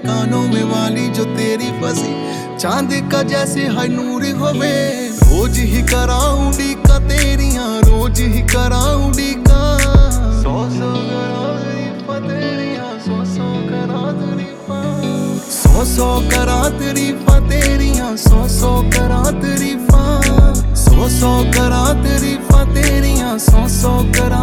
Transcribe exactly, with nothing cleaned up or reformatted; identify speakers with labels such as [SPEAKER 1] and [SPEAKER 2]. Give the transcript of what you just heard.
[SPEAKER 1] कानों में वाली जो तेरी फंसी, चांद का जैसे है नूर होवे। रोज ही कराऊं डीका तेरियां, रोज ही कराऊं डीका। सौ सौ करा तरीफा तेरियां, सौ सौ करा तरीफा, सौ सौ करा तरीफा तेरियां, सौ सौ करा तरीफा, सौ सौ करा तरीफा तेरियां, सौ सौ करा